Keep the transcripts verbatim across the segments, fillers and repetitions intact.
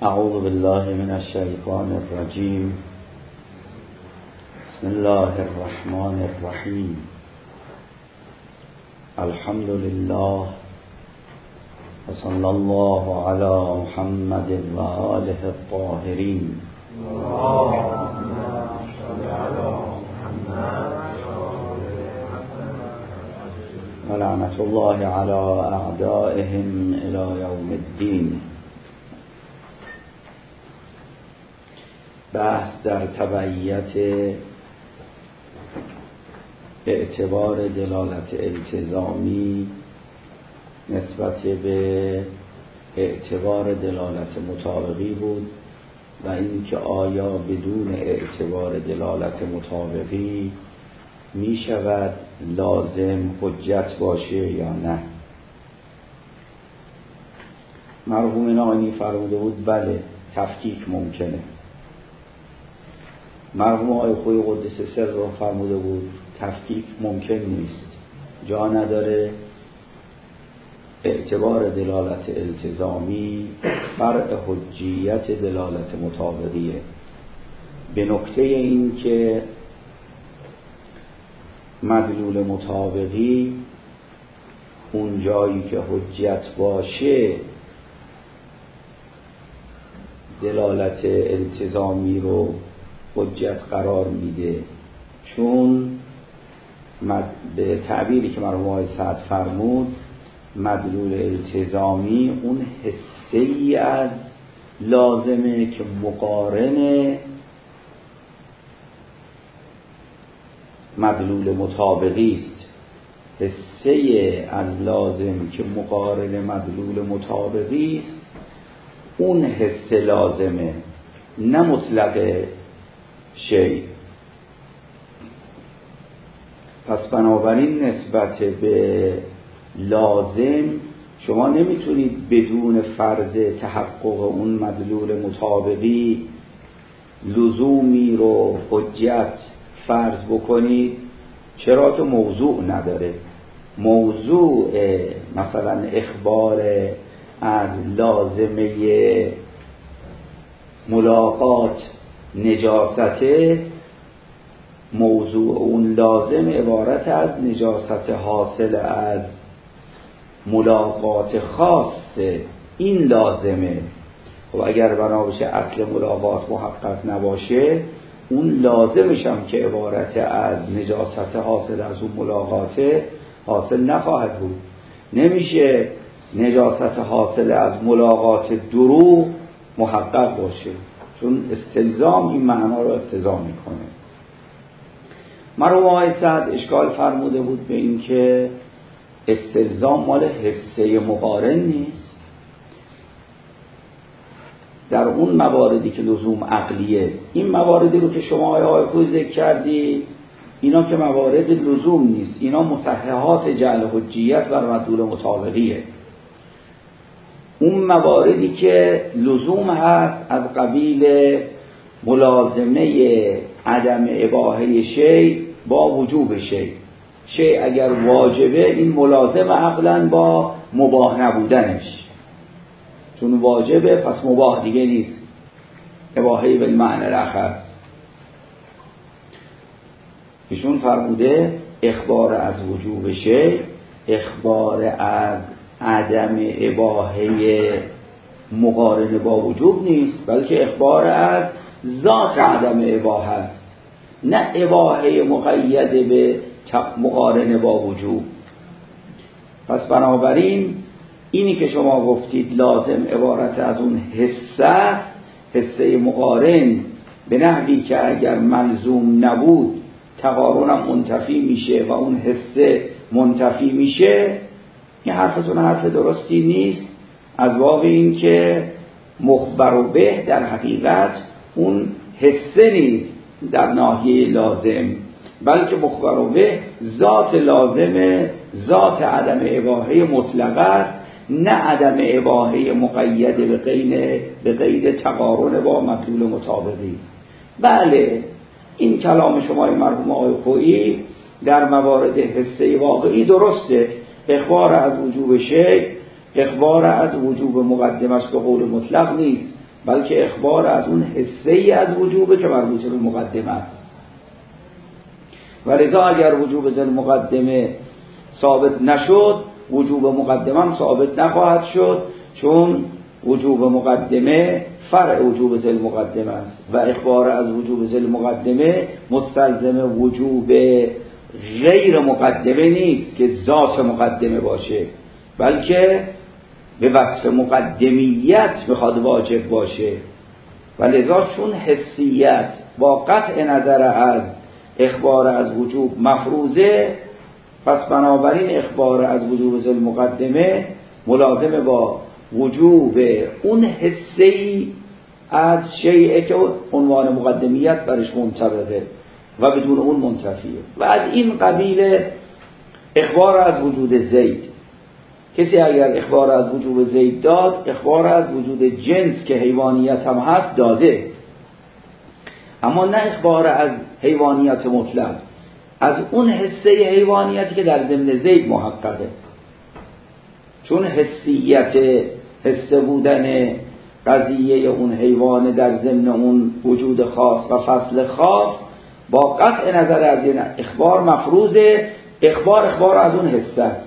اعوذ بالله من الشیطان الرجیم. بسم الله الرحمن الرحیم. الحمد لله و صلی الله علی محمد و آله الطاهرین. و لعنت الله علی اعدائهم الی یوم الدین. بحث در تبعیت اعتبار دلالت التزامی نسبت به اعتبار دلالت مطابقی بود و اینکه آیا بدون اعتبار دلالت مطابقی می شود لازم حجت باشه یا نه. مرحوم نانی فرموده بود بله تفکیک ممکنه. مرحوم آقای خوی قدس سر رو فرموده بود تفکیک ممکن نیست، جا نداره. اعتبار دلالت التزامی فرع حجیت دلالت مطابقیه، به نکته این که مدلول مطابقی اون جایی که حجت باشه دلالت التزامی رو حجت قرار میده، چون به تعبیری که مرحوم آقای سعد فرمود مدلول التزامی اون حسه‌ای از لازمه که مقارن مدلول مطابقی است. حسه از لازم که مقارن مدلول مطابقی است اون حسه لازمه، نه مطلق شیء. پس بنابراین نسبت به لازم شما نمیتونید بدون فرض تحقق اون مدلول مطابقی لزومی رو حجت فرض بکنید، چرا که موضوع نداره. موضوع مثلا اخبار از لازمه ملاقات نجاسته، موضوع اون لازم عبارت از نجاست حاصل از ملاقات خاصه، این لازمه. و اگر بنا بشه اصل ملاقات محقق نباشه اون لازمش هم که عبارت از نجاست حاصل از اون ملاقاته حاصل نخواهد بود. نمیشه نجاست حاصل از ملاقات دروغ محقق باشه، چون استلزام این معنا رو اقتضا میکنه. مرحوم آقای سعد اشکال فرموده بود به این که استلزام مال حسه مقارن نیست. در اون مواردی که لزوم عقلیه، این مواردی رو که شما آقای خوی ذکر کردید اینا که موارد لزوم نیست، اینا مصححات جعل حجیت بر مدلول مطابقیه. اون مواردی که لزوم هست از قبیل ملازمه عدم اباحه شیء با وجوب شیء. شیء اگر واجبه این ملازم عقلاً با مباح نبودنش، چون واجبه پس مباح دیگه نیست، اباحه بالمعنی الاخر. ایشون فرموده اخبار از وجوب شیء اخبار از عدم اباحه مقارنه با وجوب نیست، بلکه اخبار از ذات عدم اباحه است، نه اباحه مقید به مقارنه با وجوب. پس بنابراین اینی که شما گفتید لازم عبارت از اون حسه، حسه مقارن به نحوی که اگر ملزوم نبود تقارنم منتفی میشه و اون حسه منتفی میشه، این حرفتون حرف درستی نیست. از باب این که مخبر و به در حقیقت اون حسه نیست در ناحیه لازم، بلکه مخبر و به ذات لازم، ذات عدم اباحه مطلق است، نه عدم اباحه مقید به قید به قید تقارن با مدلول مطابقی. بله این کلام شما مرحوم آقای خویی در موارد حسه واقعی درسته. اخبار از وجوب شیء اخبار از وجوب مقدمش به قول مطلق نیست، بلکه اخبار از اون حصه ای از وجوبه که مربوط به مقدمه است. و لذا اگر وجوب ذل مقدمه ثابت نشد، وجوب مقدمه هم ثابت نخواهد شد، چون وجوب مقدمه فرع وجوب ذل مقدمه است و اخبار از وجوب ذل مقدمه مستلزم وجوب غیر مقدمه نیست که ذات مقدمه باشه، بلکه به وصف مقدمیت میخواد واجب باشه. و لذا چون حسیت با قطع نظر از اخبار از وجوب مفروضه، پس بنابراین اخبار از وجوب ذل مقدمه ملازم با وجوب اون حسی از شیء که عنوان مقدمیت برش منطبقه و بدون اون منتفیه. و از این قبیل اخبار از وجود زید، کسی اگر اخبار از وجود زید داد، اخبار از وجود جنس که حیوانیت هم هست داده، اما نه اخبار از حیوانیت مطلق، از اون حسه حیوانیتی که در ضمن زید محققه. چون حسیت حسه بودن قضیه اون حیوان در ضمن اون وجود خاص و فصل خاص با قطع نظر از این اخبار مفروضه، اخبار اخبار از اون حسه است.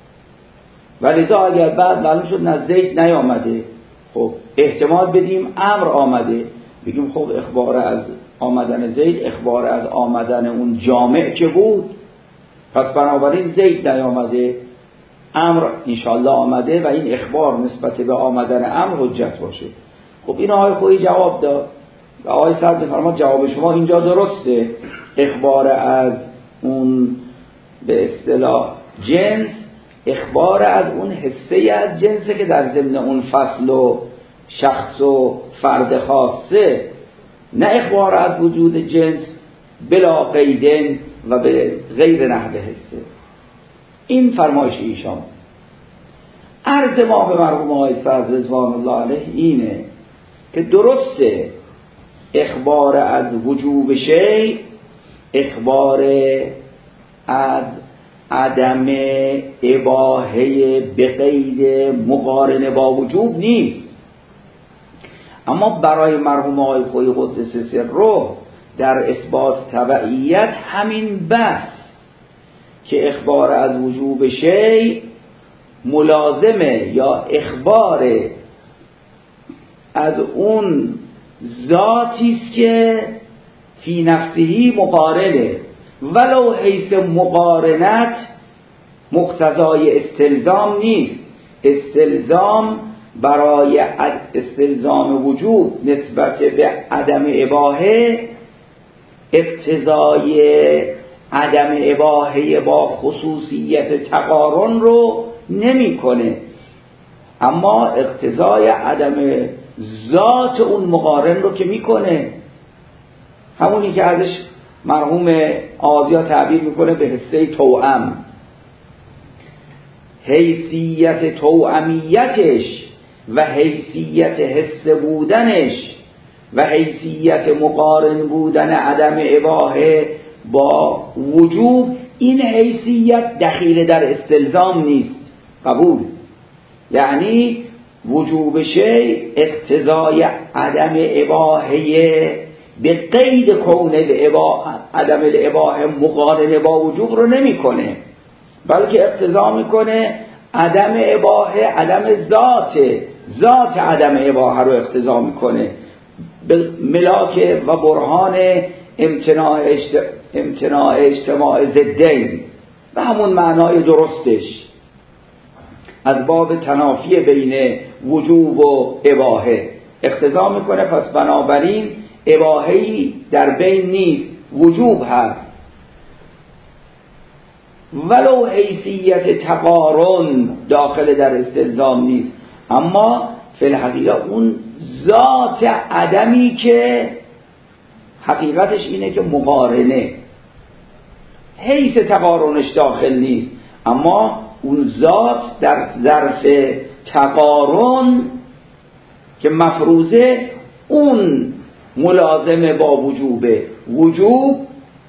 ولذا اگر بعد معلوم شد نه زید نیامده، خب احتمال بدیم امر آمده، بگیم خب اخبار از آمدن زید اخبار از آمدن اون جامع که بود، پس بنابراین زید نیامده، امر انشالله آمده و این اخبار نسبت به آمدن امر حجت باشه. خب این آقای خویی جواب داد و آقای صدر می‌فرماد جواب شما اینجا درسته، اخبار از اون به اصطلاح جنس اخبار از اون حصه از جنسه که در ضمن اون فصل و شخص و فرد خاصه، نه اخبار از وجود جنس بلا قیدن و به غیر نحو حصه. این فرمایش ایشان. عرض ما به مرحوم آقای صدر رضوان الله علیه اینه که درسته اخبار از وجوب شیء اخبار از عدم اباحه به قید مقارنه با وجوب نیست، اما برای مرحوم آقای خویی قدس سره در اثبات تبعیت همین بحث که اخبار از وجوب شیء ملازمه یا اخبار از اون ذاتی است که فی نفسهی مقارنه، ولو حیث مقارنت مقتضای استلزام نیست. استلزام برای استلزام وجود نسبت به عدم اباحه اقتضای عدم اباحه با خصوصیت تقارن رو نمی کنه، اما اقتضای عدم ذات اون مقارن رو که میکنه، همونی که ازش مرحوم آزیا تعبیر میکنه به حصه توأم. حیثیت توأمیتش و حیثیت حس بودنش و حیثیت مقارن بودن عدم اباحه با وجوب، این حیثیت دخیل در استلزام نیست. قبول؟ یعنی وجوب شیء اقتضای عدم اباحه به قید کون الاباحه عدم الاباحه مقارنه با وجوب رو نمی کنه، بلکه اقتضا میکنه عدم اباحه عدم ذات ذات عدم اباحه رو اقتضا میکنه به ملاک و برهان امتناع امتناع اجتماع ضدین و همون معنای درستش از باب تنافی بین وجوب و اباحه اقتضا میکنه. پس بنابراین اباحه‌ای در بین نیست، وجوب هست، ولو حیثیت تقارن داخل در استلزام نیست، اما فی الحقیقه اون ذات عدمی که حقیقتش اینه که مقارنه، حیث تقارنش داخل نیست، اما اون ذات در ظرف تقارن که مفروضه اون ملازمه با وجوبه. وجوب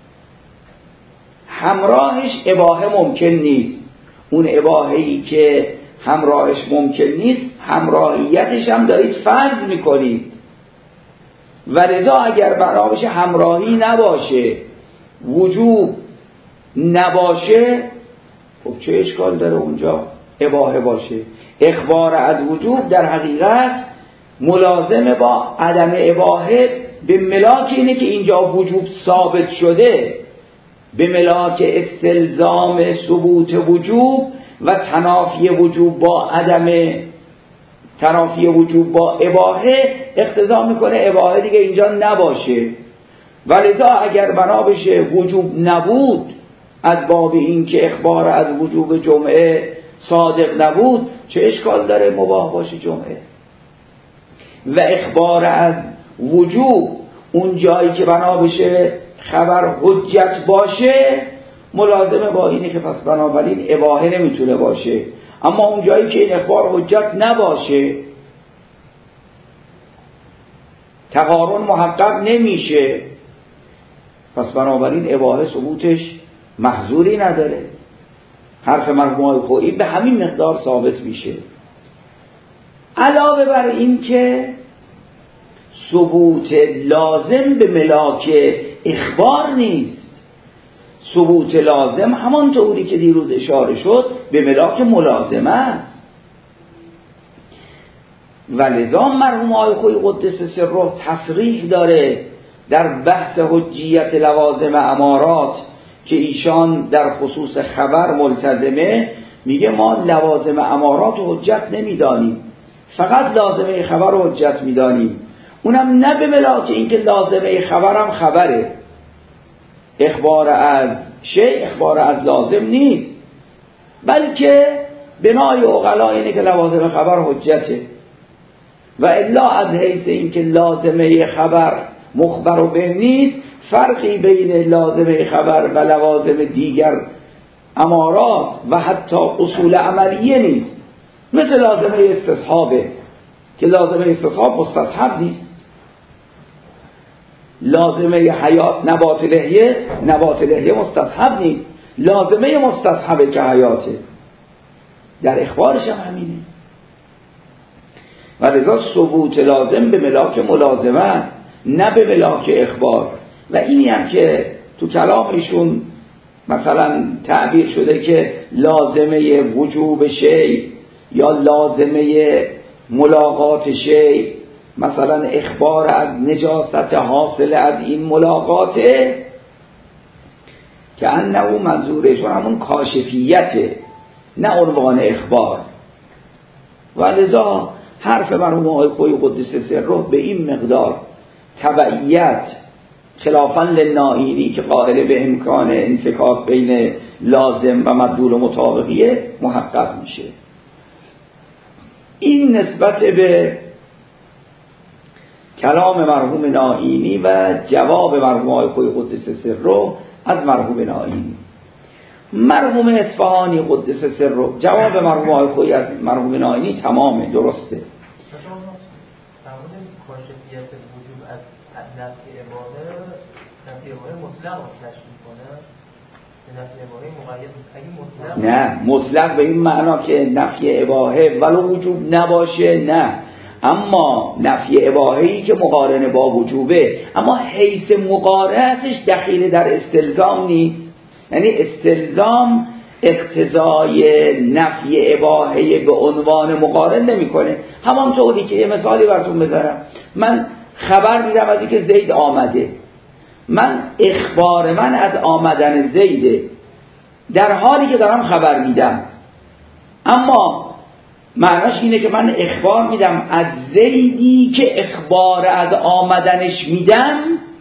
همراهش اباحه ممکن نیست، اون اباحه‌ای که همراهش ممکن نیست همراهیتش هم دارید فرض میکنید. و لذا اگر بنا بشه همراهی نباشه، وجوب نباشه، خب چه اشکال داره اونجا اباحه باشه؟ اخبار از وجوب در حقیقت ملازمه با عدم اباحه به ملاک اینه که اینجا وجوب ثابت شده، به ملاک استلزام ثبوت وجوب و تنافی وجوب با عدم تنافی وجوب با اباحه اقتضا میکنه اباحه دیگه اینجا نباشه. ولذا اگر بنا بشه وجوب نبود، از باب این که اخبار از وجوب جمعه صادق نبود، چه اشکال داره مباح باشه جمعه؟ و اخبار از وجوب اون جایی که بنا بشه خبر حجت باشه، ملازمه با اینه که پس بنابراین اباحه نمیتونه باشه. اما اون جایی که این اخبار حجت نباشه، تقارن محقق نمیشه، پس بنابراین اباحه ثبوتش محظوری نداره. حرف مرحوم خویی به همین مقدار ثابت میشه. علاوه بر این که ثبوت لازم به ملاک اخبار نیست، ثبوت لازم همانطوری که دیروز اشاره شد به ملاک ملازمه است. و لذا مرحوم آقای خویی قدس سره تصریح داره در بحث حجیت لوازم امارات که ایشان در خصوص خبر ملتزمه، میگه ما لوازم امارات حجت نمیدانیم، فقط لازمه خبر حجت میدانیم. اونم نه به ملاک اینکه لازمه خبرم خبره، اخبار از شیء اخبار از لازم نیست، بلکه بنای عقلا اینه که لوازم خبر حجته. و الا از حیث اینکه لازمه خبر مخبر و به نیست، فرقی بین لازمه خبر و لوازم دیگر امارات و حتی اصول عملیه نیست. مثل لازمه استصحابه که لازمه استصحاب مستصحب نیست، لازمه حیات نبات لحیه نبات لحیه مستصحب نیست، لازمه مستصحبه که حیاته. در اخبارش هم همینه. و لذا ثبوت لازم به ملاک ملازمه نه به ملاک اخبار. و اینی هم که تو کلامشون مثلا تعبیر شده که لازمه وجوب شیء یا لازمه ملاقات شیء مثلا اخبار از نجاست حاصل از این ملاقاته، که انه منظورشون همون کاشفیته نه عنوان اخبار. و لذا حرف مرحوم آقای خویی قدس سره به این مقدار تبعیت خلافاً للنائینی که قائل به امکان انفکاک بین لازم و مدلول و مطابقیه محقق میشه. این نسبت به کلام مرحوم نائینی و جواب مرحوم آقای خویی قدس سره از مرحوم نائینی. مرحوم اصفهانی قدس سره جواب مرحوم آقای خویی از مرحوم نائینی تمامه، درسته. کاشفیت وجوب از نفی اباحه، نفی اباحه مطلق رو کشف میکنه، نفی اباحه مقید اگه مطلق نه مطلق به این معنا که نفی اباحه ولو وجوب نباشه، نه، اما نفی اباحه‌ای که مقارنه با وجوبه، اما حیث مقارنتش دخیل در استلزام نیست. یعنی استلزام اقتضای نفی اباحه به عنوان مقارن نمیکنه. همانطوری که یه مثالی براتون بذارم، من خبر میدم از اینکه زید آمده، من اخبار من از آمدن زیده در حالی که دارم خبر میدم، اما معناش اینه که من اخبار میدم از زیدی که اخبار از آمدنش میدم.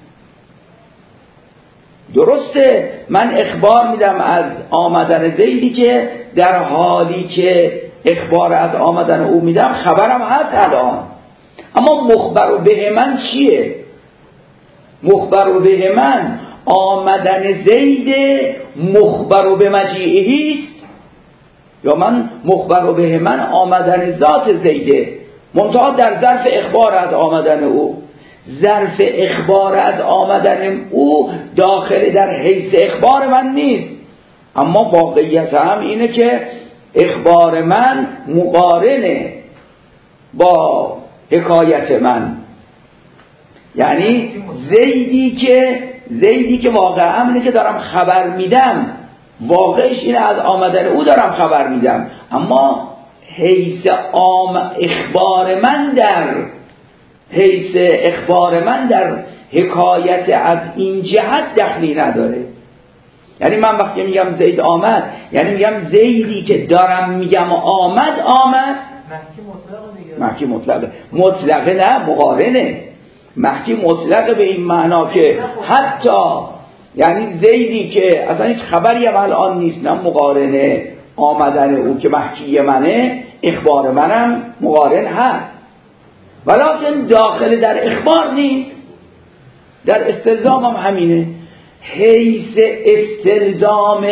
درسته، من اخبار میدم از آمدن زیدی که در حالی که اخبار از آمدن او میدم خبرم هست الان. اما مخبر به من چیه؟ مخبر به من آمدن زید مخبر به مجیعهی است، یا من مخبر به من آمدن ذات زیده، منتها در ظرف اخبار از آمدن او. ظرف اخبار از آمدن او داخل در حیث اخبار من نیست، اما واقعیت هم اینه که اخبار من مقارنه با حکایت من. یعنی زیدی که زیدی که واقعا اینه که دارم خبر میدم، واقعش اینه از آمدن او دارم خبر میدم، اما حیث آم اخبار من در حیث اخبار من در حکایت از این جهت دخلی نداره. یعنی من وقتی میگم زید آمد، یعنی میگم زیدی که دارم میگم آمد آمد محکی مطلقه. مطلقه نه، مقارنه. محکی مطلقه به این معنا که حتی یعنی زیدی که اصلا هیچ خبری هم الان نیست، نه مقارنه آمدن او که محکی منه، اخبار منم مقارن هست، ولیکن داخل در اخبار نیست، در استلزام هم همینه. حیث استلزام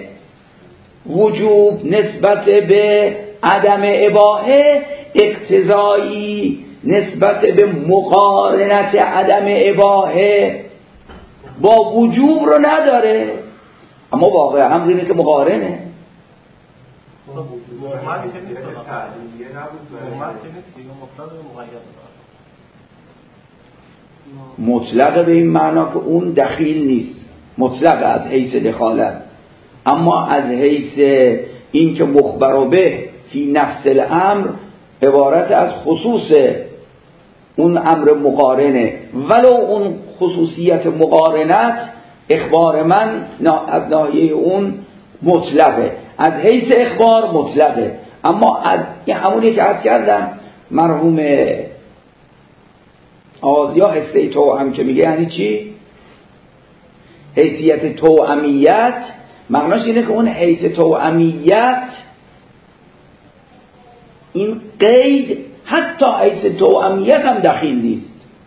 وجوب نسبت به عدم اباحه اقتضایی نسبت به مقارنت عدم اباحه با وجوب رو نداره، اما واقع هم اینه که مقارنه. مطلق به این معنا که اون دخیل نیست، مطلق از حیث دخالت، اما از حیث این که مخبر به فی نفس الامر عبارت از خصوص اون امر مقارنه، ولو اون خصوصیت مقارنت اخبار من از ناحیه اون مطلقه، از حیث اخبار مطلقه، اما از این همونی که عرض کردم مرحوم آزیا حسه توأم که میگه یعنی چی؟ حیثیت توأمیت معناش اینه که اون حیث توأمیت این قید حتی حیث توأمیت هم دخیل نیست،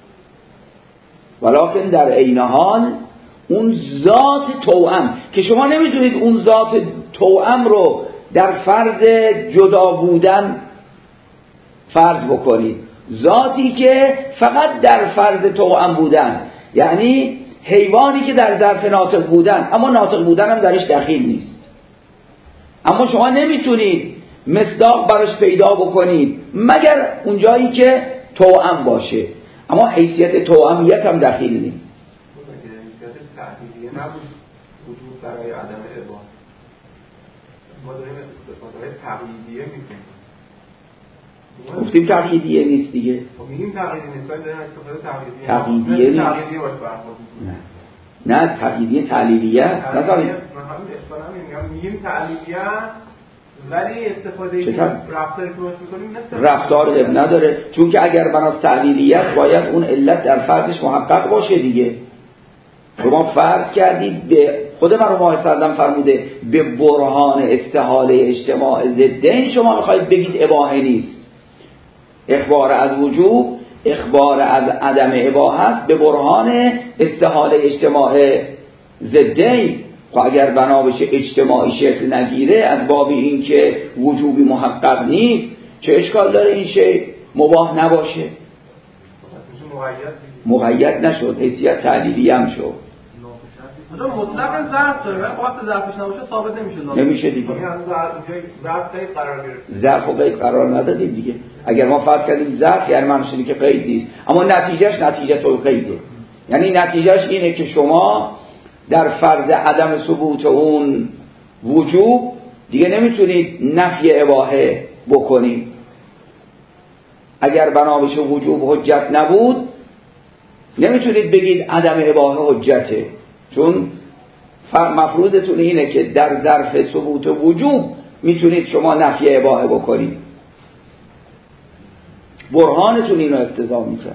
ولیکن در عین حال اون ذات توأم که شما نمیتونید اون ذات توأم رو در فرض جدا بودن فرض بکنید، ذاتی که فقط در فرض توأم بودن، یعنی حیوانی که در ظرف ناطق بودن اما ناطق بودن هم درش دخیل نیست، اما شما نمیتونید مصداق براش پیدا بکنید مگر اون جایی که توأم باشه، اما حیثیت توأمیت هم دخیل نیست. حیثیت تحلیلیه نبود وجود برای عدم اباحه، ما داریم استفاده تقلیدیه میکنیم. گفتیم تقلیدیه نیست دیگه. میگیم تقلیدیه نیست، ولی داریم استفاده تقلیدیه. تقلیدیه نیست. تقلیدیه باشه برخورد. نه. نه تقلیدیه تعلیلیه است. مثلا من همین اصطلاحا میگم میگیم تعلیلیه ولی استفاده این رفتاری که باش میکنیم مثل رفتار اب نداره، چون که اگر بناس تعلیلیت باید اون علت در فردش محقق باشه دیگه. شما فرض کردید به خود من رو ماه سردم فرموده به برهان استحاله اجتماع ضدین شما میخواید بگید اباحه نیست، اخبار از وجوب اخبار از عدم اباحه است به برهان استحاله اجتماع ضدین. خب اگر بنا بشه اجتماعی شکل نگیره از باب این که وجوبی محقق نیست، چه اشکال داره این شی مباح نباشه؟ مقید نشد، حیثیت تعلیلی هم شد. مطلق ظرف داره، ولی وقتی ظرفش نباشه ثابت نمیشه. نمیشه دیگه. ظرف قید قرار گرفت. ظرف و قید قرار ندادیم دیگه. اگر ما فرض کردیم ظرف یعنی معنیش که قید نیست، اما نتیجهش نتیجه تو قیده. یعنی نتیجهش اینه که شما در فرض عدم ثبوت اون وجوب دیگه نمیتونید نفی اباحه بکنید. اگر بنا بشه وجوب حجت نبود نمیتونید بگید عدم اباحه حجته، چون مفروضتون اینه که در ظرف ثبوت وجوب میتونید شما نفی اباحه بکنید، برهانتون اینو اقتضا میکرد.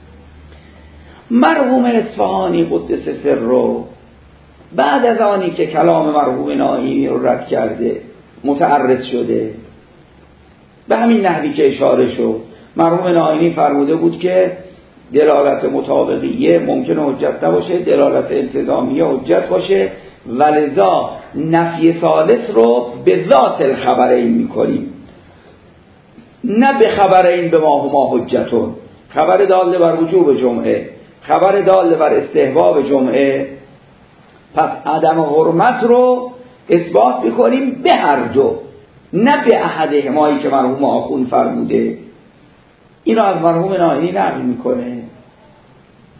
مرحوم اصفهانی قدس سره بعد از آنی که کلام مرحوم نائینی رو رد کرده متعرض شده به همین نحوی که اشاره شد، مرحوم نائینی فرموده بود که دلالت مطابقیه ممکنه حجت نباشه، دلالت التزامیه حجت باشه، ولذا نفی ثالث رو به ذات الخبرین میکنیم، نه به خبرین به ما هما حجتون. خبر داله بر وجوب جمعه، خبر داله بر استحباب جمعه، پس عدم حرمت رو اثبات میکنیم به هر دو، نه به احد همایی که مرحوم آخون فرموده. اینو از مرحوم نائینی نقل میکنه.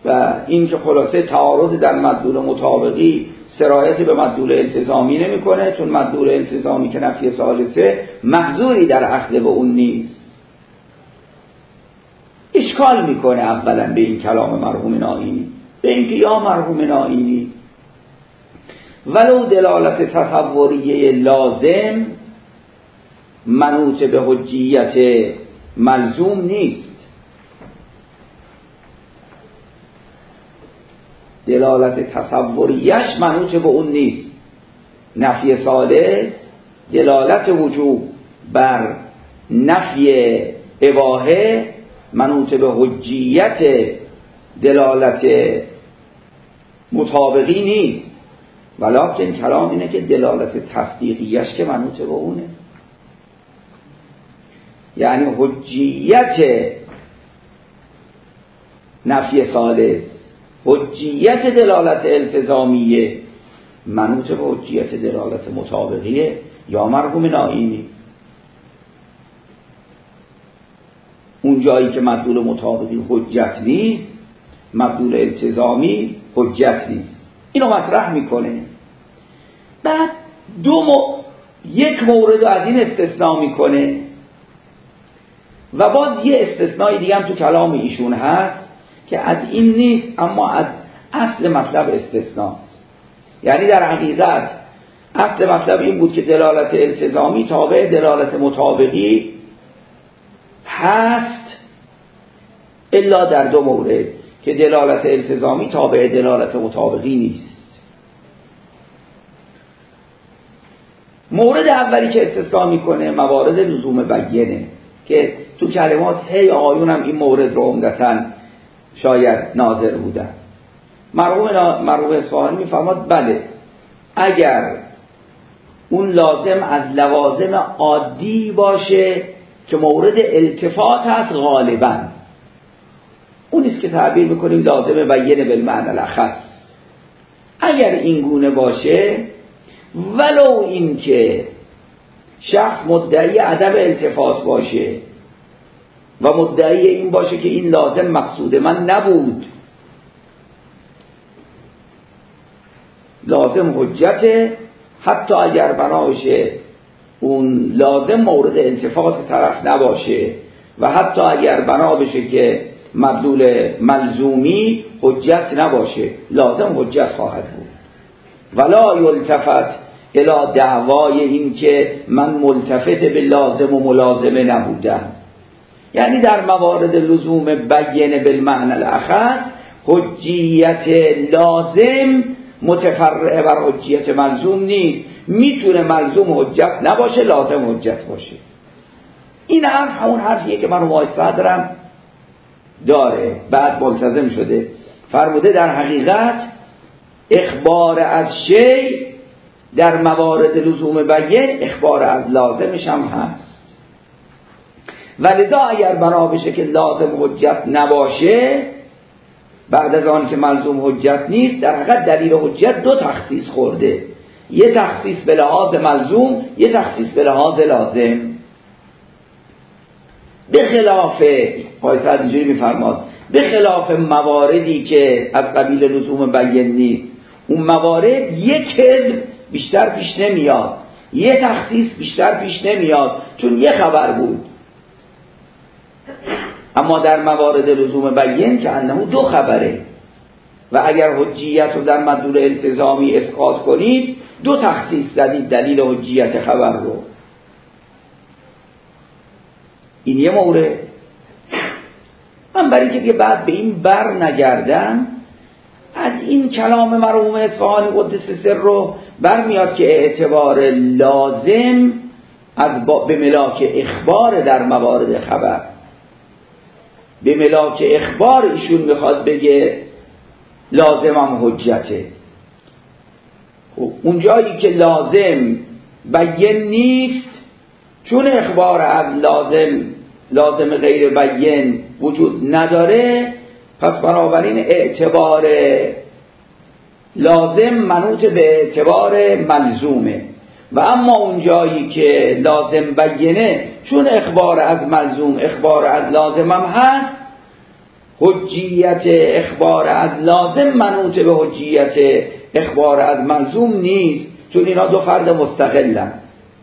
و این که خلاصه تعارض در مدلول مطابقی سرایت به مدلول التزامی نمیکنه، چون مدلول التزامی که نفی ثالثه محظوری در اخذ به اون نیست. اشکال میکنه اولا به این کلام مرحوم نائینی، به اینکه یا مرحوم نائینی ولو دلالت تصوریه لازم منوط به حجیت ملزوم نیست. دلالت تصوریش منوط به اون نیست. نفی ثالث دلالت وجوب بر نفی اباحه منوط به حجیت دلالت مطابقی نیست، ولکن کلام اینه که دلالت تصدیقیش که منوط به اونه، یعنی حجیت نفی ثالث حجیت دلالت التزامیه منوط به حجیت دلالت مطابقیه یا مرحوم نائینی. اون جایی که مدلول مطابقی حجت نیست، مدلول التزامی حجت نیست. اینو مطرح میکنه. بعد دو مو... یک مورد از این استثناء میکنه و باز یه استثنای دیگه هم تو کلام ایشون هست که از این نیست اما از اصل مطلب استثناست. یعنی در حقیقت اصل مطلب این بود که دلالت التزامی تابع دلالت مطابقی هست الا در دو مورد که دلالت التزامی تابع دلالت مطابقی نیست. مورد اولی که استثناء میکنه موارد لزوم بیانه که تو کلمات هی آیون هم این مورد رو عمدتاً شاید ناظر بودن. مرحوم مرحوم اصفهانی میفرماد بله اگر اون لازم از لوازم عادی باشه که مورد التفات هست غالباً، اون است که تعبیر میکنیم لازم بیانه بالمعنی الاخص. اگر این گونه باشه ولو این که شخص مدعی عدم التفات باشه و مدعی این باشه که این لازم مقصود من نبود، لازم حجته حتی اگر بناشه اون لازم مورد التفات طرف نباشه و حتی اگر بنا بشه که مدلول ملزومی حجت نباشه لازم حجت خواهد بود. ولا یلتفت الی دعوای این که من ملتفت به لازم و ملازمه نبودم. یعنی در موارد لزوم بیانه بالمعنی الاخص حجیت لازم متفرع بر حجیت ملزوم نیست. میتونه ملزوم حجت نباشه لازم حجت باشه. این حرف همون حرفیه که من وای صدرم داره بعد ملتزم شده. فرموده در حقیقت اخبار از شی در موارد لزوم بیان اخبار از لازمش هم هست. ولذا اگر بنا بشه که لازم حجت نباشه بعد از آن که ملزوم حجت نیست، در حقیقت دلیل حجت دو تخصیص خورده، یه تخصیص به لحاظ ملزوم، یه تخصیص به لحاظ لازم. به خلاف پایسد اینجوری میفرماد به خلاف مواردی که از قبیل لزوم بیان نیست، اون موارد یک کذب بیشتر پیش نمیاد، یه تخصیص بیشتر پیش نمیاد چون یه خبر بود. اما در موارد لزوم بیان که انه دو خبره و اگر حجیت رو در مدلول التزامی اسقاط کنید دو تخصیص زدید دلیل حجیت خبر رو. این یه مورد. من برای که دیگه بعد به این بر نگردم از این کلام مرحوم اصفهانی قدس سر رو برمیاد که اعتبار لازم از به ملاک اخبار در موارد خبر. به ملاک اخبار ایشون میخواد بگه لازمم حجته. اون جایی که لازم بیان نیست چون اخبار از لازم لازم غیر بیان وجود نداره، پس بنابراین اعتبار لازم منوط به اعتبار ملزومه. و اما اون جایی که لازم بیانه چون اخبار از ملزوم اخبار از لازم هم هست، حجیت اخبار از لازم منوط به حجیت اخبار از ملزوم نیست، چون اینا دو فرد مستقلن.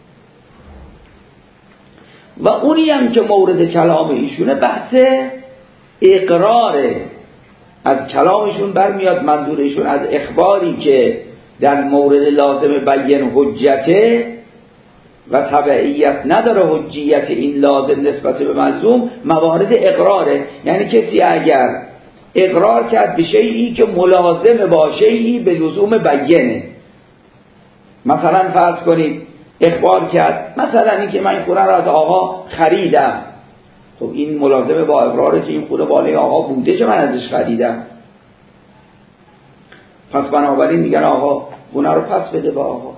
و اونی هم که مورد کلام ایشونه بحث اقراره. از کلامشون برمیاد منظور ایشون از اخباری که در مورد لازم بیان حجته و تبعیت نداره حجیت این لازم نسبت به ملزوم، موارد اقراره. یعنی کسی اگر اقرار کرد به شیئی که ملازم با شیئی به لزوم بیانه، مثلا فرض کنید اخبار کرد مثلا این که من این خونه رو از آقا خریدم، خب این ملازمه با اقراره که این خونه بالای آقا بوده که من ازش خریدم، پس بنابراین میگن آقا خونه رو پس بده به آقا.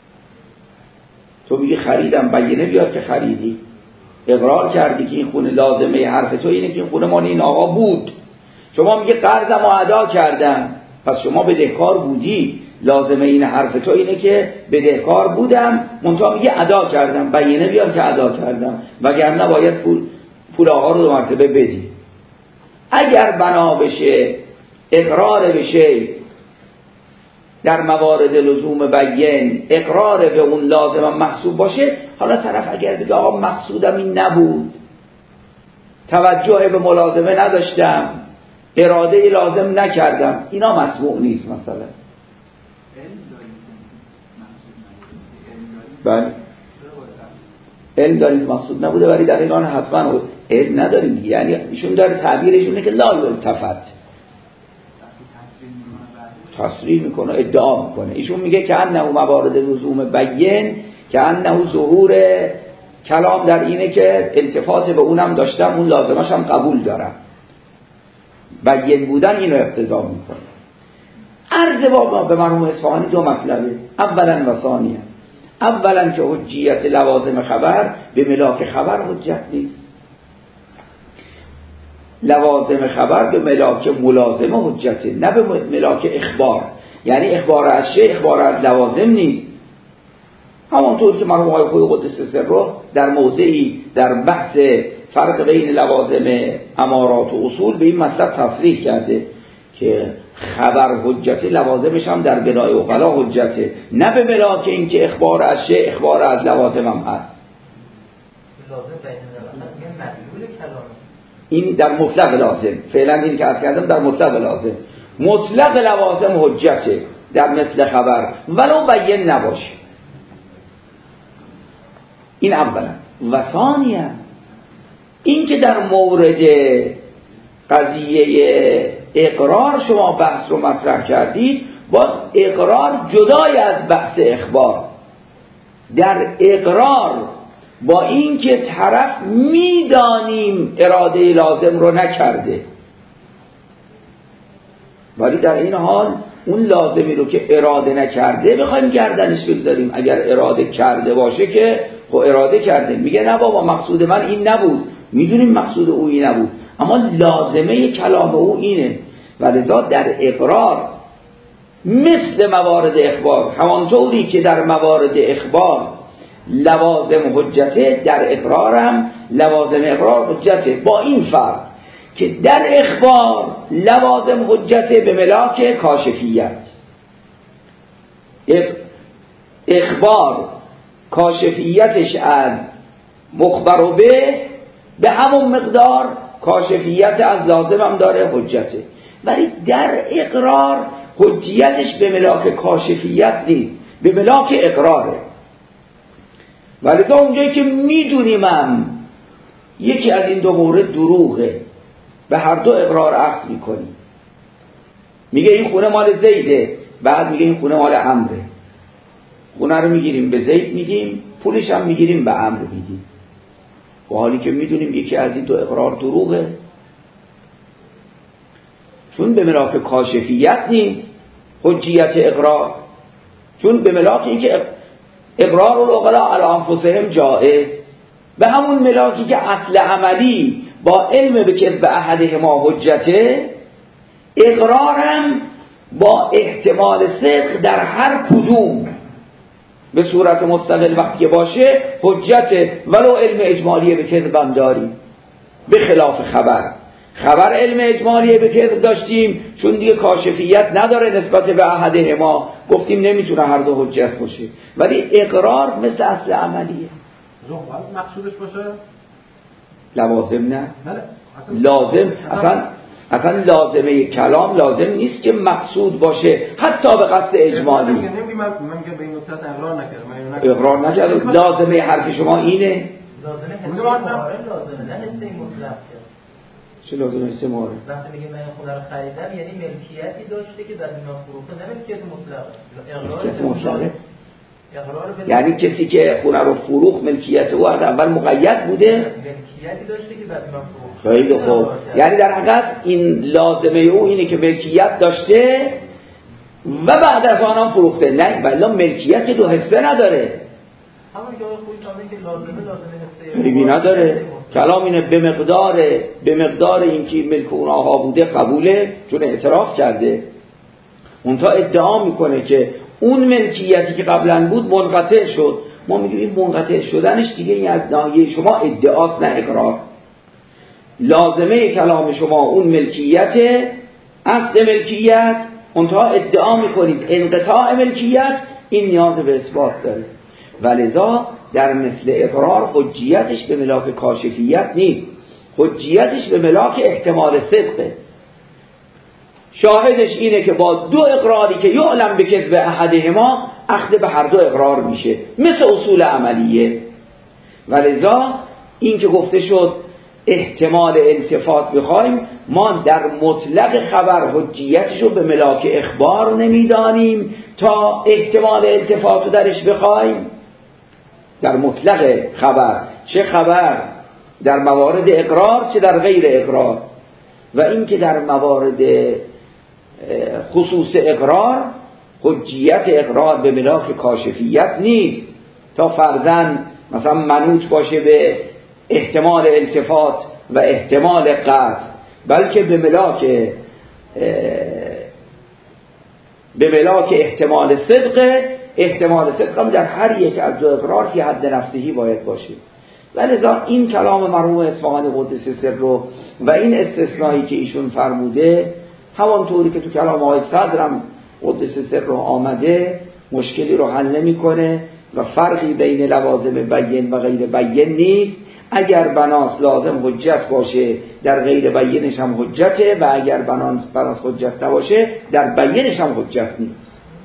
تو میگی خریدم، بیانه بیاد که خریدی، اقرار کردی که این خونه لازمه حرف تو اینه که این خونه مال این آقا بود. شما میگی قرضم رو ادا کردم، پس شما بدهکار بودی، لازمه این حرف تو اینه که بدهکار بودم، منتها میگی ادا کردم، بیانه بیار که ادا کردم، وگرنه باید پول پول آقا رو دو مرتبه بدی. اگر بنا بشه اقرار بشه در موارد لزوم بیان، اقرار به اون لازم محسوب باشه، حالا طرف اگر بگه آقا مقصودم این نبود، توجه به ملازمه نداشتم، اراده لازم نکردم، اینا مسموع نیست. مثلا بله علم داریم مقصود نبوده، ولی در اینان حتما علم نداریم. یعنی ایشون داره تعبیرشونه که لا التفت، تصریح میکنه، ادعا میکنه. ایشون میگه که انه موارد لزوم بیان که انه ظهور کلام در اینه که التفات به اونم داشتم، اون لازمش هم قبول دارم، بیان بودن اینو اقتضا میکنه. عرض بابا به مرحوم اصفهانی دو مطلبه، اولا و ثانیا. اولا که حجیت لوازم خبر به ملاک خبر حجت نیست، لوازم خبر به ملاک ملازم حجته، نه به ملاک اخبار. یعنی اخبار از شی اخبار از لوازم نیست. همانطور که مرحوم آقای خود قدس سره در موضعی در بحث فرق بین لوازم امارات و اصول به این مطلب تصریح کرده که خبر حجته، لوازمش هم در بنای عقلا حجته، نه به ملاک این که اخبار از شی اخبار از لوازم هم هست. لازم بین لوازم مدلول کلام، این در مطلق لازم، فعلا این که از کردم در مطلق لازم، مطلق لوازم حجته در مثل خبر ولو بیان نباشه. این اولا. و ثانیا این که در مورد قضیه اقرار شما بحث رو مطرح کردید، باز اقرار جدای از بحث اخبار. در اقرار با این که طرف میدانیم اراده لازم رو نکرده، ولی در این حال اون لازمی رو که اراده نکرده بخوایم گردنش بگذاریم. اگر اراده کرده باشه که خب اراده کرده، میگه نه بابا مقصود من این نبود، میدونیم مقصود او این نبود، اما لازمه کلام او اینه. ولذا در اقرار مثل موارد اخبار، همانطوری که در موارد اخبار لوازم حجته، در اقرار هم لوازم اقرار حجته، با این فرق که در اخبار لوازم حجته به ملاک کاشفیت، اخبار کاشفیتش از مخبر به به همون مقدار کاشفیت از لازم هم داره حجته. ولی در اقرار حجیتش به ملاک کاشفیت نیست، به ملاک اقراره. ولی تا اونجایی که میدونیم هم یکی از این دو مورد دروغه، به هر دو اقرار اخذ میکنیم. میگه این خونه مال زیده، بعد میگه این خونه مال عمره. خونه رو میگیریم به زید میدیم، پولش هم میگیریم به عمرو میدیم، و حالی که میدونیم یکی از این دو اقرار دروغه، چون به ملاک کاشفیت نیست حجیت اقرار، چون به ملاک این که اقرار العقلاء علی انفسهم جائز، به همون ملاکی که اصل عملی با علم به کذب احدهما حجته، اقرارم با احتمال صدق در هر کدوم به صورت مستقل وقتی باشه حجته، ولو علم اجمالی به کذبم داریم، به خلاف خبر. خبر علم اجمالی به کذب داشتیم، چون دیگه کاشفیت نداره نسبت به احده ما، گفتیم نمیتونه هر دو حجت باشه. ولی اقرار مثل اصل عملیه. مقصودش باشه؟ لوازم نه. لازم اصلا اصلا لازمه کلام لازم نیست که مقصود باشه حتی به قصد اجمالی. من میگم به این نکته اقرار نکردم. اقرار نکردم. لازمه حرف شما اینه. لازمه لازمه نه حس مطلق. چه لازمه حس مطلق؟ وقتی میگه من خونه رو خریدم یعنی ملکیتی داشته که در اینا فروخته، نه ملکیت مطلق. اقرار مطلق. یعنی کسی که خونه رو فروخت ملکیت او از اول مقید بوده؟ ملکیتی داشته که بعد من فروخت. خیلی خوب. یعنی در حقیقت این لازمه او اینه که ملکیت داشته و بعد از آن هم فروخته. نه ولی ملکیت دو حصه نداره. همون که خوبی که لازمه لازمه حصه ببین نداره. کلام اینه به مقدار به مقدار اینکه ملک اونها بوده قبوله، چون اعتراف کرده. اون تا ادعا میکنه که اون ملکیتی که قبلا بود منقطع شد. ما میگیم این منقطع شدنش دیگه این از ناحیه شما ادعاست نه اقرار. لازمه کلام شما اون ملکیت، اصل ملکیت، اونها ادعا میکنید انقطاع ملکیت، این نیاز به اثبات داره. ولذا در مثل اقرار حجیتش به ملاک کاشفیت نیست، حجیتش به ملاک احتمال صدقه. شاهدش اینه که با دو اقراری که یعلم به کذب احدهما اخذ به هر دو اقرار میشه، مثل اصول عملیه. ولذا این که گفته شد احتمال التفات بخوایم، ما در مطلق خبر حجیتشو به ملاک اخبار نمیدانیم تا احتمال التفات رو درش بخوایم. در مطلق خبر، چه خبر در موارد اقرار چه در غیر اقرار. و این که در موارد خصوص اقرار حجیت اقرار به ملاک کاشفیت نیست تا فرضاً مثلا منوط باشه به احتمال التفات و احتمال قطع، بلکه به ملاک به ملاک احتمال صدق. احتمال صدق هم در هر یک از دو اقرار فی حد نفسهی باید باشه. ولذا این کلام مرحوم اصفهانی قدس سره و این استثنایی که ایشون فرموده، همانطوری که تو کلام آقای صدرم قدس سره آمده، مشکلی رو حل نمیکنه و فرقی بین لوازم بین و غیر بین نیست. اگر بناس لازم حجت باشه در غیر بینش هم حجته و اگر بناس بناس حجت نباشه در بینش هم حجت نیست.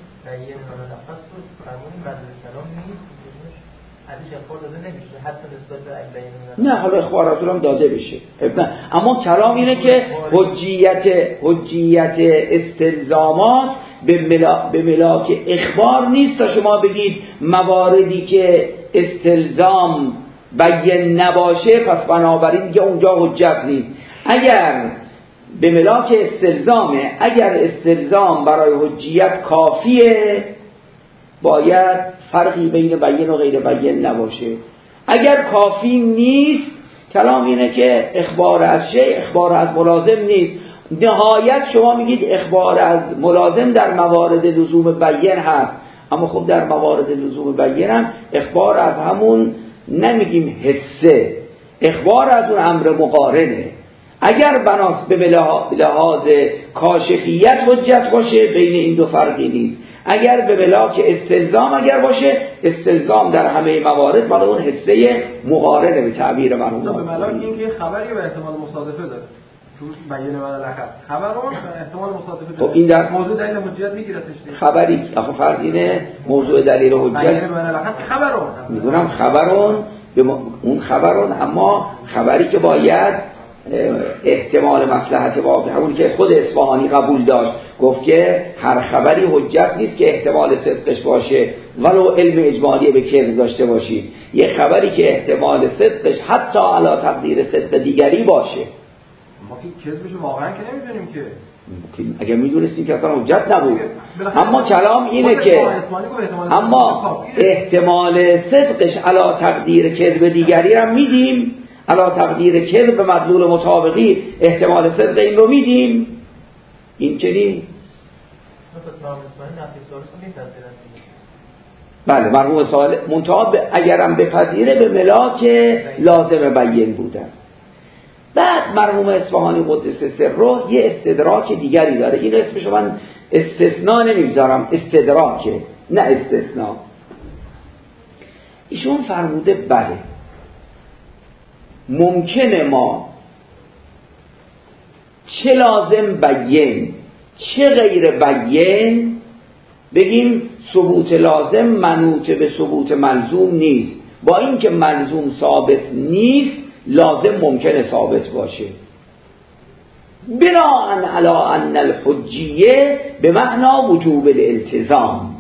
نه حالا اخبار رسول هم داده بشه، اما کلام اینه که حجیت حجیت استلزامات به, ملا به ملاک اخبار نیست تا شما بگید مواردی که استلزام بیان نباشه پس بنابراین دیگه اونجا حجت نیست. اگر به ملاک استلزامه، اگر استلزام برای حجیت کافیه، باید فرقی بین بین و غیر بین نباشه. اگر کافی نیست، کلام اینه که اخبار از شی اخبار از ملازم نیست. نهایت شما میگید اخبار از ملازم در موارد لزوم بین هست، اما خب در موارد لزوم بین هم اخبار از همون نمیگیم حسه، اخبار از اون امر مقارنه. اگر بناس به لحاظ کاشفیت حجت باشه بین این دو فرقی نیست. اگر به ملاک استلزام اگر باشه، استلزام در همه موارد باید اون حسه مقارنه به تعبیر مرحوم. به ملاک این که خبری به احتمال مصادفه داره. تو بیان من لخص خبر اون احتمال مصادفه داره. خب این در موضوع دلیل حجت میگیرتش. خبری آخه فرض اینه موضوع دلیل حجت. بیان من لخص خبر اون. میگم خبر اون به اون خبر اون، اما خبری که باید احتمال مصلحت واقع، همون که خود اصفهانی قبول داشت، گفت که هر خبری حجت نیست که احتمال صدقش باشه ولو علم اجمالی به کذب داشته باشید. یه خبری که احتمال صدقش حتی علی تقدیر صدق دیگری باشه. ما که کذبش واقعا که نمیدونیم که اگه میدونستیم که اصلا حجت نبود. اما کلام اینه که اما احتمال صدقش علی تقدیر کذب دیگری هم میدیم، علا تقدیر کذب به مدلول مطابقی احتمال صدق این رو میدیم. این که نیم بله مرحوم سوال منتها اگرم بپذیره به ملاک لازم بین بودن. بعد مرحوم اصفهانی قدس سره یه استدراک دیگری داره، این اسمش من استثناء نمیذارم، استدراکه نه استثناء. ایشون فرموده بله ممکنه ما چه لازم بیین چه غیر بیین بگیم ثبوت لازم منوط به ثبوت ملزوم نیست، با اینکه ملزوم ثابت نیست لازم ممکنه ثابت باشه. بناء علی ان الحجیه به معنا وجوب الالتزام.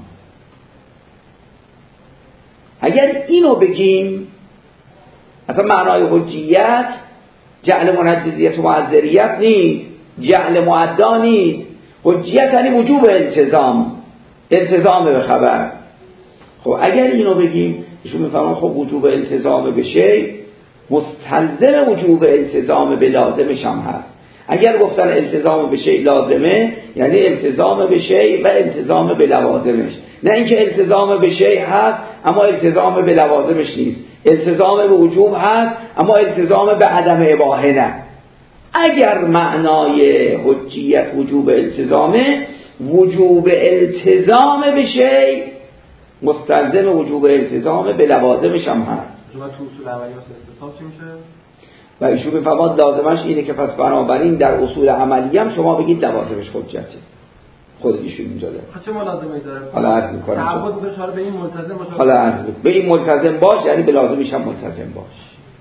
اگر اینو بگیم اصلا معنای حجیت جعل منجزیت و معذریت نیست، جعل معدا نیست. حجیت یعنی وجوب التزام، التزام به خبر. خب اگر اینو بگیم ایشون میفهمن خب وجوب التزام به شیء مستلزم وجوب التزام به لازمش هم هست. اگر گفتن التزام به شیء لازمه یعنی التزام به شیء و التزام به لوازمش، نه اینکه التزام به شیء هست اما التزام به لوازمش نیست، التزام به وجوب هست اما التزام به عدم اباحه نه. اگر معنای حجیت وجوب التزامه، وجوب التزام به شیء مستلزم وجوب التزام به لوازمش هم هست. شما تو اصول عملی واسه استصحاب چی میشه؟ و ایشون بفرماد لازمش اینه که پس بنابراین در اصول عملی هم شما بگید لوازمش حجته. خود ایشون اینجا داره. چه ملازمه داره؟ حالا عرض می‌کنم. تعبد به شاره به این ملتزم باشه. حالا عرض به این ملتزم باش یعنی به لازمش هم ملتزم باش.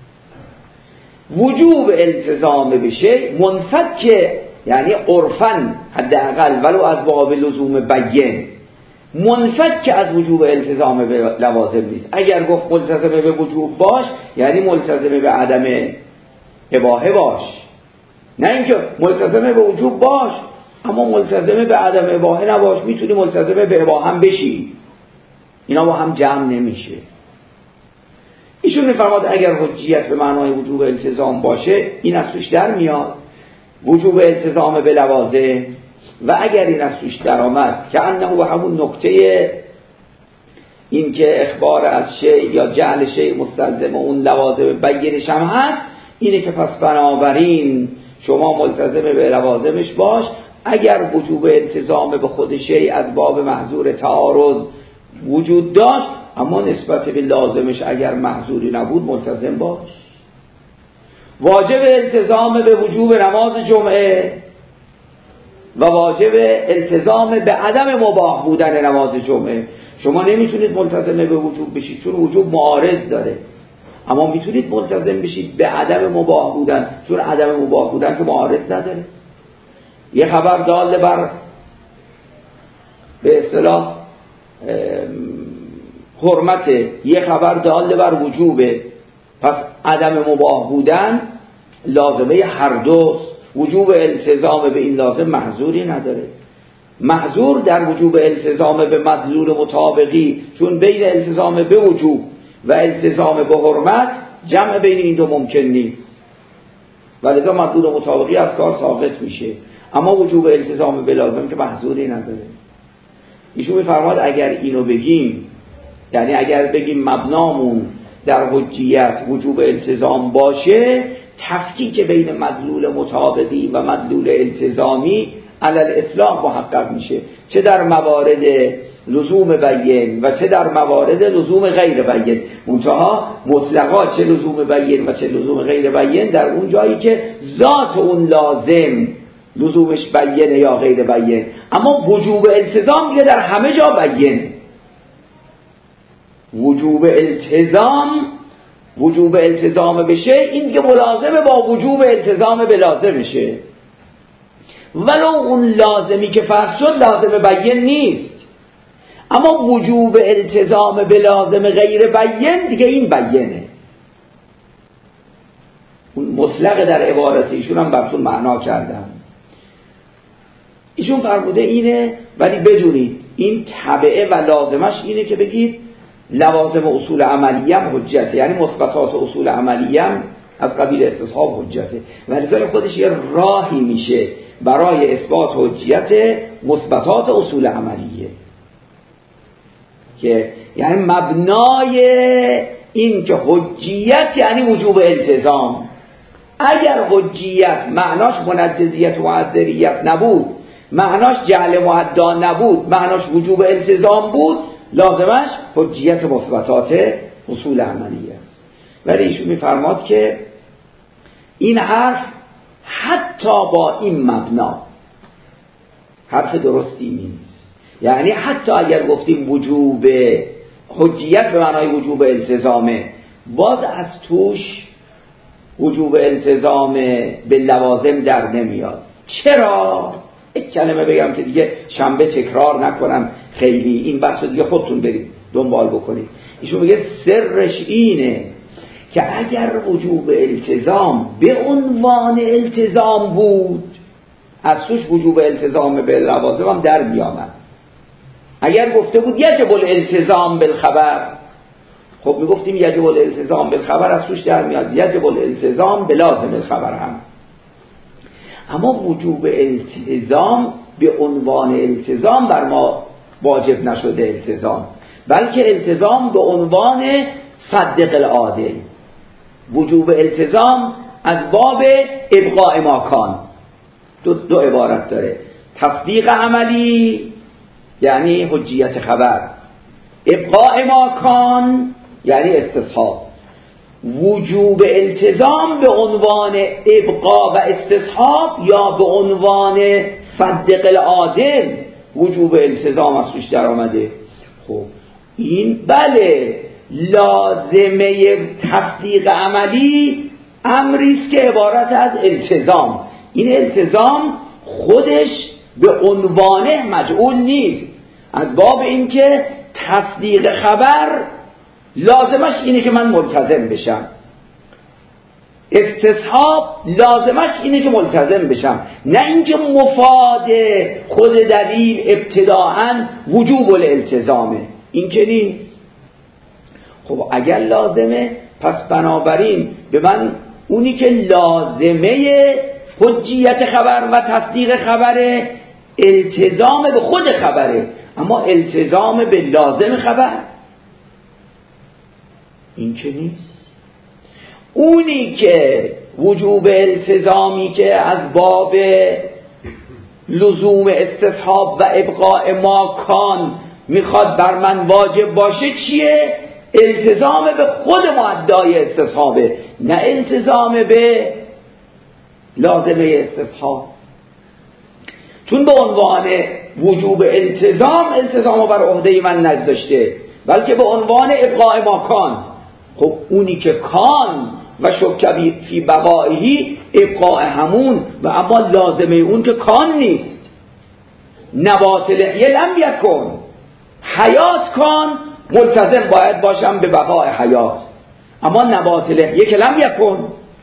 وجوب التزام به شیء منفک یعنی عرفاً حداقل ولو از باب لزوم بیان منفک از وجوب التزام به لوازم نیست. اگر گفت ملتزم به وجوب باش یعنی ملتزم به عدم اباحه باش، نه اینکه ملتزم به وجوب باش اما ملتزم به عدم اباحه نباش، میتونی ملتزم به اباحه هم بشی، اینا با هم جمع نمیشه. ایشون میفرماد اگر حجیت به معنای وجوب التزام باشه این از توش در میاد وجوب التزام به لوازم، و اگر این از توش در آمد که انه و همون نکته این که اخبار از شیء یا جعل شیء مستلزم اون لوازم بینش هم هست، اینه که پس بنابراین شما ملتزم به لوازمش باش. اگر وجوب التزام به خود شیء از باب محظور تعارض وجود داشت اما نسبت به لازمش اگر محظوری نبود ملتزم باش. واجب التزام به وجوب نماز جمعه و واجب التزام به عدم مباح بودن نماز جمعه. شما نمیتونید ملتزم به وجوب بشید چون وجوب معارض داره، اما میتونید ملتزم بشید به عدم مباح بودن چون عدم مباح بودن که معارض نداره. یه خبر دال بر به اصطلاح حرمت، یه خبر دال بر وجوبه، پس عدم مباح بودن لازمه هر دوست. وجوب التزام به این لازم محظوری نداره. محظور در وجوب التزام به مدلول مطابقی، چون بین التزام به وجوب و التزام به حرمت جمع بین این دو ممکن نیست و لذا مدلول مطابقی از کار ساقط میشه، اما وجوب التزام به لازم که محظوری نداره. ایشون میفرماد اگر اینو بگیم یعنی اگر بگیم مبنامون در حجیت وجوب التزام باشه، تفکیک بین مدلول مطابقی و مدلول التزامی علی الاطلاق محقق میشه، چه در موارد لزوم بیان و چه در موارد لزوم غیر بیان. منتها مطلقا چه لزوم بیان و چه لزوم غیر بیان در اون جایی که ذات اون لازم لزومش بیانه یا غیر بیان، اما وجوب التزام دیگه در همه جا بیانه. وجوب التزام وجوب التزام بشه این که ملازمه با وجوب التزام به لازمشه، ولو اون لازمی که فرض شد لازم بیان نیست، اما وجوب التزام به لازم غیر بیان دیگه این بیانه. اون مطلق در عبارت ایشون هم براتون معنا کردم. ایشون فرموده اینه، ولی بدونید این تبعه و لازمش اینه که بگید لوازم اصول عملیه هم حجته، یعنی مثبتات اصول عملیه هم از قبیل استصحاب حجته، ولی خودش یه راهی میشه برای اثبات حجیت مثبتات اصول عملیه، که یعنی مبنای این که حجیت یعنی وجوب التزام، اگر حجیت معناش منجزیت و معذریت نبود، معناش جعل معدا نبود، معناش وجوب التزام بود، لازمش حجیت مثبتات اصول عملیه. ولی ایشون میفرماد که این حرف حتی با این مبنا حرف درستی نیست. یعنی حتی اگر گفتیم وجوب حجیت به معنای وجوب التزامه، باز از توش وجوب التزام به لوازم در نمیاد. چرا؟ یک کلمه بگم که دیگه شنبه تکرار نکنم، خیلی این بحث دیگه خودتون برید دنبال بکنید. ایشون میگه سرش اینه که اگر وجوب التزام به عنوان التزام بود، از توش وجوب التزام به لوازم هم در میامد. اگر گفته بود یجب الالتزام بالخبر، خب میگفتیم یجب الالتزام بالخبر، از توش در میاد یجب الالتزام به لازم الخبر هم. اما وجوب التزام به عنوان التزام بر ما واجب نشده التزام، بلکه التزام به عنوان صدق العادل. وجوب التزام از باب ابقاء ما کان دو, دو عبارت داره، تصدیق عملی یعنی حجیت خبر، ابقاء ما کان یعنی استصحاب. وجوب التزام به عنوان ابقاء و استصحاب یا به عنوان صدق العادل وجوب التزام از توش در آمده. خب این بله لازمه تصدیق عملی امریست که عبارت از التزام. این التزام خودش به عنوانه مجعول نیست، از باب اینکه تصدیق خبر لازمش اینه که من ملتزم بشم، استصحاب لازمش اینه که ملتزم بشم، نه اینکه مفاد خود دلیل ابتداءً وجوب الالتزامه. این که نیست. خب اگر لازمه، پس بنابراین به من اونی که لازمه حجیت خبر و تصدیق خبره التزام به خود خبره، اما التزام به لازم خبر این که نیست. اونی که وجوب التزامی که از باب لزوم استصحاب و ابقاء ما کان میخواد بر من واجب باشه چیه؟ التزام به خود معدای استصحابه، نه التزام به لازمه استصحاب. چون به عنوان وجوب التزام التزامو بر عهده من نگذاشته، بلکه به عنوان ابقاء ما کان. خب اونی که کان و شک فی بقائهی ابقاء همون و اما لازمه اون که کان نیست. نبات لحیه لم یکن، حیات کان، ملتزم باید باشم به بقاء حیات، اما نبات لحیه که لم یکن.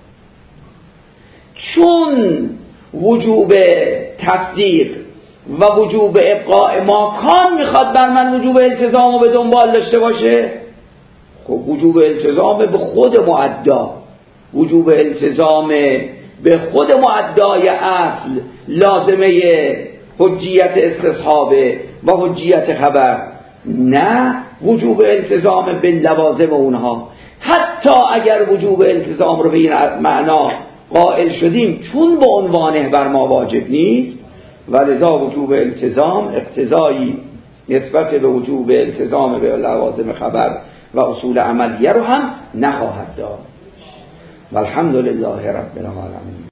چون وجوب تصدیق و وجوب ابقاء ما کان میخواد بر من وجوب التزامو به دنبال داشته باشه، خب وجوب التزام به خود معدا، وجوب التزام به خود معدای اصل لازمه حجیت استصحابه و حجیت خبر، نه وجوب التزام به لوازم اونها. حتی اگر وجوب التزام رو به این معنا قائل شدیم چون به عنوانه بر ما واجب نیست، و لذا وجوب التزام اقتضایی نسبت به وجوب التزام به لوازم خبر و اصول عملیه رو هم نخواهد داشت. والحمد لله رب العالمین.